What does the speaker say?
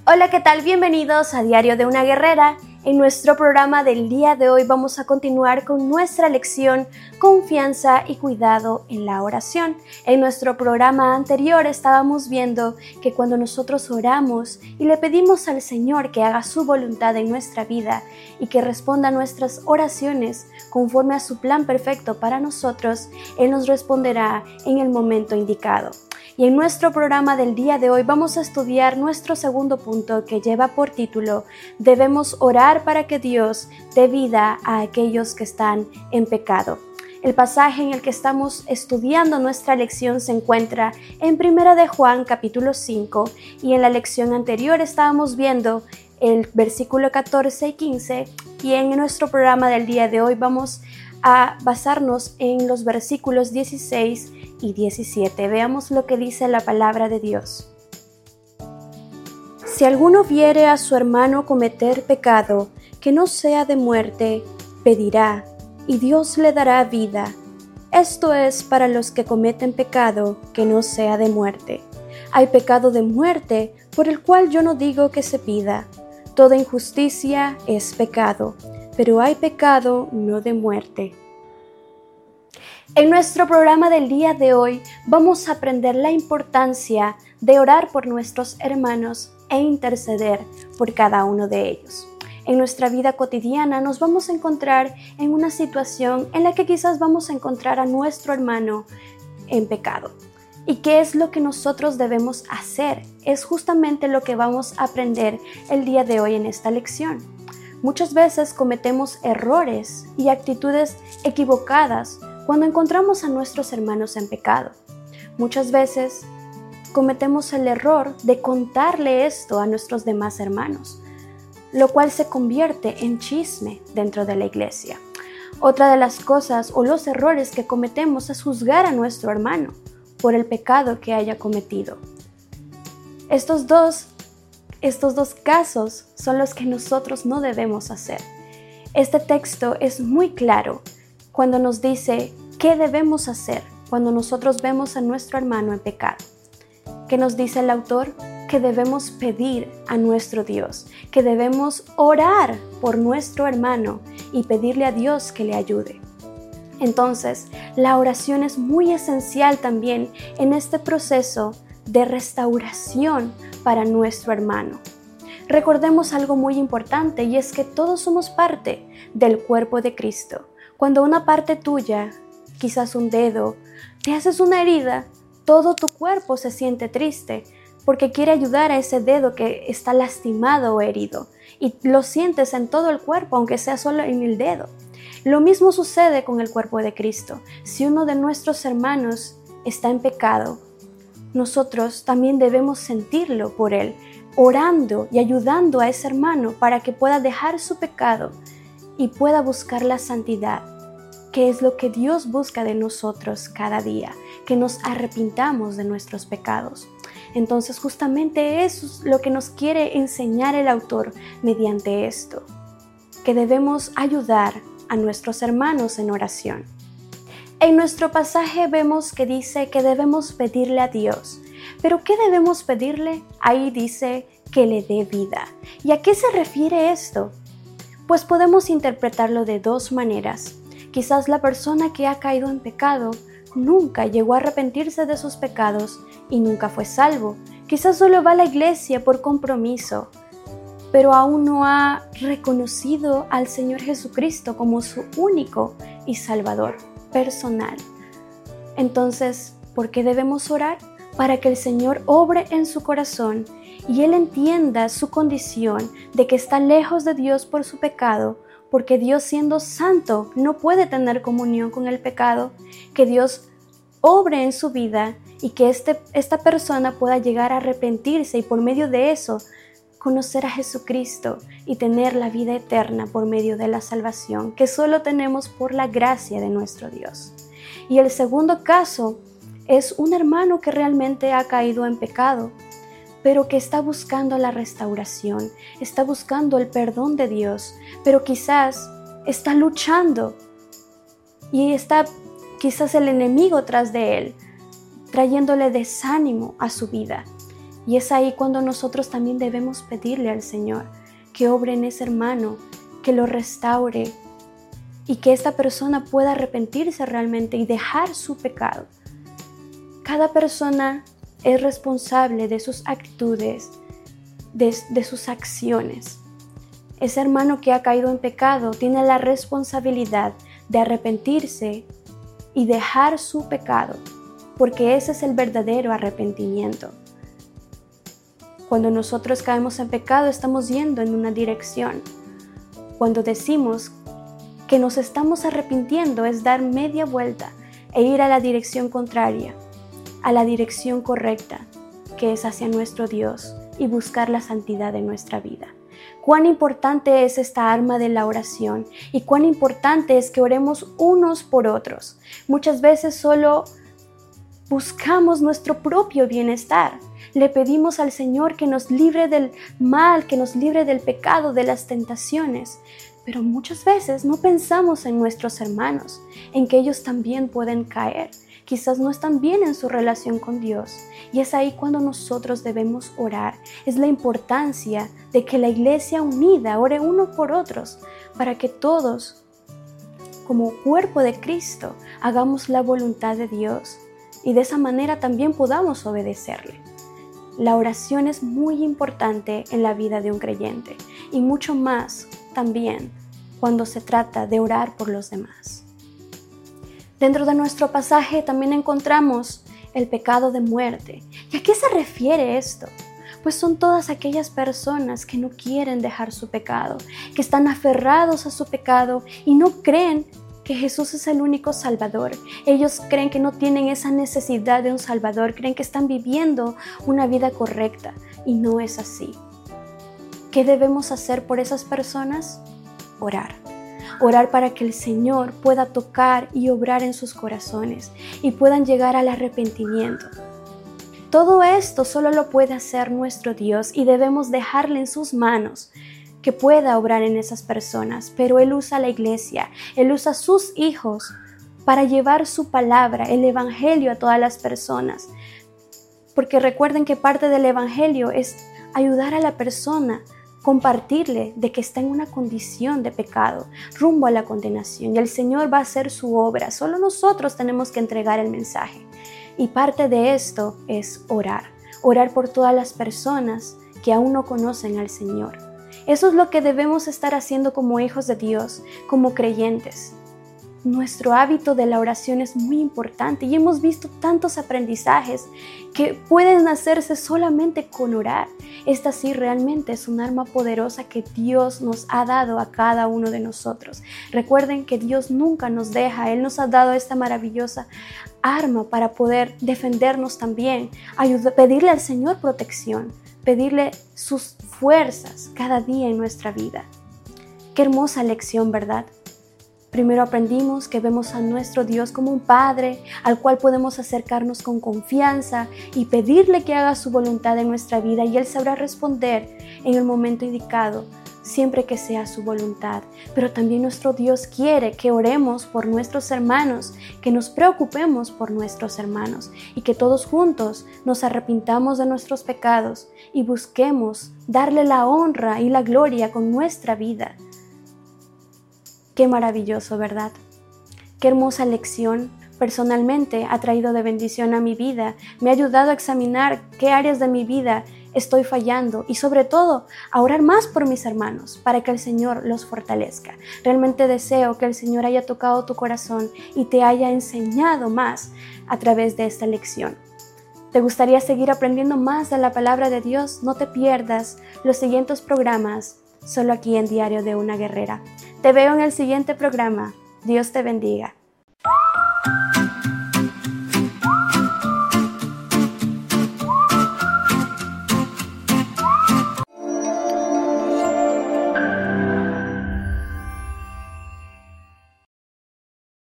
Hola, ¿qué tal? Bienvenidos a Diario de una Guerrera. En nuestro programa del día de hoy vamos a continuar con nuestra lección Confianza y cuidado en la oración. En nuestro programa anterior estábamos viendo que cuando nosotros oramos y le pedimos al Señor que haga su voluntad en nuestra vida y que responda a nuestras oraciones conforme a su plan perfecto para nosotros, Él nos responderá en el momento indicado. Y en nuestro programa del día de hoy vamos a estudiar nuestro segundo punto que lleva por título Debemos orar para que Dios dé vida a aquellos que están en pecado. El pasaje en el que estamos estudiando nuestra lección se encuentra en 1 de Juan capítulo 5 y en la lección anterior estábamos viendo el versículo 14 y 15 y en nuestro programa del día de hoy vamos a basarnos en los versículos 16 y 17. Veamos lo que dice la palabra de Dios. Si alguno viere a su hermano cometer pecado que no sea de muerte, pedirá, y Dios le dará vida. Esto es para los que cometen pecado que no sea de muerte. Hay pecado de muerte, por el cual yo no digo que se pida. Toda injusticia es pecado, pero hay pecado no de muerte. En nuestro programa del día de hoy vamos a aprender la importancia de orar por nuestros hermanos e interceder por cada uno de ellos. En nuestra vida cotidiana nos vamos a encontrar en una situación en la que quizás vamos a encontrar a nuestro hermano en pecado. ¿Y qué es lo que nosotros debemos hacer? Es justamente lo que vamos a aprender el día de hoy en esta lección. Muchas veces cometemos errores y actitudes equivocadas cuando encontramos a nuestros hermanos en pecado. Muchas veces cometemos el error de contarle esto a nuestros demás hermanos, lo cual se convierte en chisme dentro de la iglesia. Otra de las cosas o los errores que cometemos es juzgar a nuestro hermano por el pecado que haya cometido. Estos dos casos son los que nosotros no debemos hacer. Este texto es muy claro cuando nos dice qué debemos hacer cuando nosotros vemos a nuestro hermano en pecado. ¿Qué nos dice el autor? Que debemos pedir a nuestro Dios, que debemos orar por nuestro hermano y pedirle a Dios que le ayude. Entonces, la oración es muy esencial también en este proceso de restauración para nuestro hermano. Recordemos algo muy importante y es que todos somos parte del cuerpo de Cristo. Cuando una parte tuya, quizás un dedo, te haces una herida, todo tu cuerpo se siente triste porque quiere ayudar a ese dedo que está lastimado o herido y lo sientes en todo el cuerpo, aunque sea solo en el dedo. Lo mismo sucede con el cuerpo de Cristo. Si uno de nuestros hermanos está en pecado, nosotros también debemos sentirlo por él, orando y ayudando a ese hermano para que pueda dejar su pecado y pueda buscar la santidad, que es lo que Dios busca de nosotros cada día, que nos arrepintamos de nuestros pecados. Entonces justamente eso es lo que nos quiere enseñar el autor mediante esto, que debemos ayudar a nuestros hermanos en oración. En nuestro pasaje vemos que dice que debemos pedirle a Dios. ¿Pero qué debemos pedirle? Ahí dice que le dé vida. ¿Y a qué se refiere esto? Pues podemos interpretarlo de dos maneras. Quizás la persona que ha caído en pecado nunca llegó a arrepentirse de sus pecados y nunca fue salvo. Quizás solo va a la iglesia por compromiso, pero aún no ha reconocido al Señor Jesucristo como su único y Salvador personal. Entonces, ¿por qué debemos orar? Para que el Señor obre en su corazón y Él entienda su condición de que está lejos de Dios por su pecado, porque Dios, siendo santo, no puede tener comunión con el pecado, que Dios obre en su vida y que esta persona pueda llegar a arrepentirse y por medio de eso conocer a Jesucristo y tener la vida eterna por medio de la salvación que solo tenemos por la gracia de nuestro Dios. Y el segundo caso es un hermano que realmente ha caído en pecado, pero que está buscando la restauración, está buscando el perdón de Dios, pero quizás está luchando y está quizás el enemigo tras de él, trayéndole desánimo a su vida. Y es ahí cuando nosotros también debemos pedirle al Señor que obre en ese hermano, que lo restaure y que esta persona pueda arrepentirse realmente y dejar su pecado. Cada persona es responsable de sus actitudes, de sus acciones. Ese hermano que ha caído en pecado tiene la responsabilidad de arrepentirse y dejar su pecado, porque ese es el verdadero arrepentimiento. Cuando nosotros caemos en pecado, estamos yendo en una dirección. Cuando decimos que nos estamos arrepintiendo, es dar media vuelta e ir a la dirección contraria, a la dirección correcta, que es hacia nuestro Dios, y buscar la santidad en nuestra vida. Cuán importante es esta arma de la oración y cuán importante es que oremos unos por otros. Muchas veces solo buscamos nuestro propio bienestar. Le pedimos al Señor que nos libre del mal, que nos libre del pecado, de las tentaciones. Pero muchas veces no pensamos en nuestros hermanos, en que ellos también pueden caer. Quizás no están bien en su relación con Dios. Y es ahí cuando nosotros debemos orar. Es la importancia de que la iglesia unida ore uno por otros, para que todos, como cuerpo de Cristo, hagamos la voluntad de Dios. Y de esa manera también podamos obedecerle. La oración es muy importante en la vida de un creyente y mucho más también cuando se trata de orar por los demás. Dentro de nuestro pasaje también encontramos el pecado de muerte. ¿Y a qué se refiere esto? Pues son todas aquellas personas que no quieren dejar su pecado, que están aferrados a su pecado y no creen que Jesús es el único Salvador. Ellos creen que no tienen esa necesidad de un Salvador, creen que están viviendo una vida correcta y no es así. ¿Qué debemos hacer por esas personas? Orar. Orar para que el Señor pueda tocar y obrar en sus corazones y puedan llegar al arrepentimiento. Todo esto solo lo puede hacer nuestro Dios y debemos dejarle en sus manos que pueda obrar en esas personas, pero Él usa la iglesia, Él usa sus hijos para llevar su palabra, el evangelio a todas las personas. Porque recuerden que parte del evangelio es ayudar a la persona, compartirle de que está en una condición de pecado, rumbo a la condenación, y el Señor va a hacer su obra. Solo nosotros tenemos que entregar el mensaje. Y parte de esto es orar por todas las personas que aún no conocen al Señor. Eso es lo que debemos estar haciendo como hijos de Dios, como creyentes. Nuestro hábito de la oración es muy importante y hemos visto tantos aprendizajes que pueden hacerse solamente con orar. Esta sí realmente es un arma poderosa que Dios nos ha dado a cada uno de nosotros. Recuerden que Dios nunca nos deja, Él nos ha dado esta maravillosa arma para poder defendernos también, pedirle al Señor protección, pedirle sus fuerzas cada día en nuestra vida. Qué hermosa lección, ¿verdad? Primero aprendimos que vemos a nuestro Dios como un Padre al cual podemos acercarnos con confianza y pedirle que haga su voluntad en nuestra vida y Él sabrá responder en el momento indicado, siempre que sea su voluntad. Pero también nuestro Dios quiere que oremos por nuestros hermanos, que nos preocupemos por nuestros hermanos y que todos juntos nos arrepintamos de nuestros pecados y busquemos darle la honra y la gloria con nuestra vida. Qué maravilloso, ¿verdad? Qué hermosa lección. Personalmente ha traído de bendición a mi vida. Me ha ayudado a examinar qué áreas de mi vida estoy fallando y sobre todo a orar más por mis hermanos para que el Señor los fortalezca. Realmente deseo que el Señor haya tocado tu corazón y te haya enseñado más a través de esta lección. ¿Te gustaría seguir aprendiendo más de la palabra de Dios? No te pierdas los siguientes programas solo aquí en Diario de una Guerrera. Te veo en el siguiente programa. Dios te bendiga.